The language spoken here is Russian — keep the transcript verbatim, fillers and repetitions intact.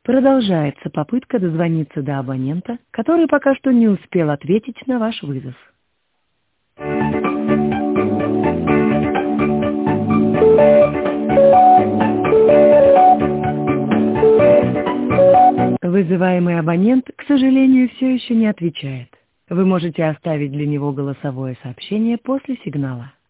Продолжается попытка дозвониться до абонента, который пока что не успел ответить на ваш вызов. Вызываемый абонент, к сожалению, все еще не отвечает. Вы можете оставить для него голосовое сообщение после сигнала.